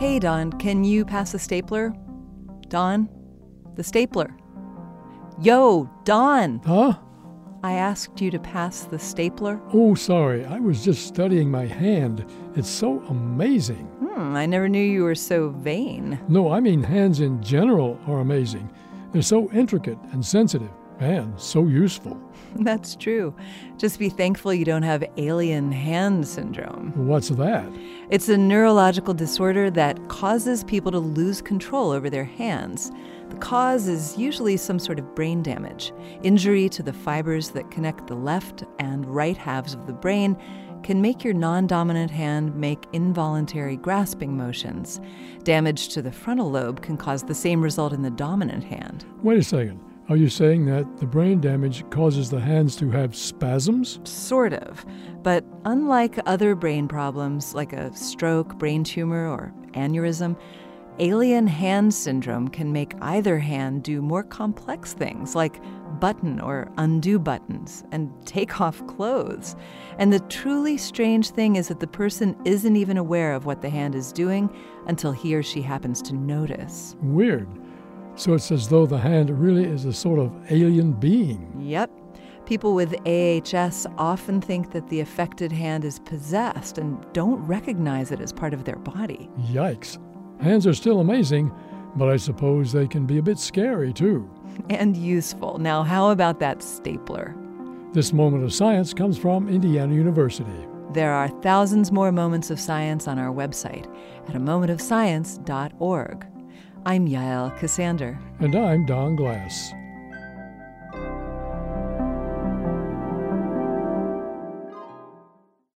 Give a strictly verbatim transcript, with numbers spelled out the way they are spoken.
Hey, Don, can you pass the stapler? Don? The stapler. Yo, Don! Huh? I asked you to pass the stapler. Oh, sorry. I was just studying my hand. It's so amazing. Hmm, I never knew you were so vain. No, I mean hands in general are amazing. They're so intricate and sensitive and so useful. That's true. Just be thankful you don't have alien hand syndrome. What's that? It's a neurological disorder that causes people to lose control over their hands. The cause is usually some sort of brain damage. Injury to the fibers that connect the left and right halves of the brain can make your non-dominant hand make involuntary grasping motions. Damage to the frontal lobe can cause the same result in the dominant hand. Wait a second. Are you saying that the brain damage causes the hands to have spasms? Sort of. But unlike other brain problems like a stroke, brain tumor, or aneurysm, alien hand syndrome can make either hand do more complex things like button or undo buttons and take off clothes. And the truly strange thing is that the person isn't even aware of what the hand is doing until he or she happens to notice. Weird. So it's as though the hand really is a sort of alien being. Yep. People with A H S often think that the affected hand is possessed and don't recognize it as part of their body. Yikes. Hands are still amazing, but I suppose they can be a bit scary too. And useful. Now, how about that stapler? This moment of science comes from Indiana University. There are thousands more moments of science on our website at a moment of science dot org. I'm Yael Ksander. And I'm Don Glass.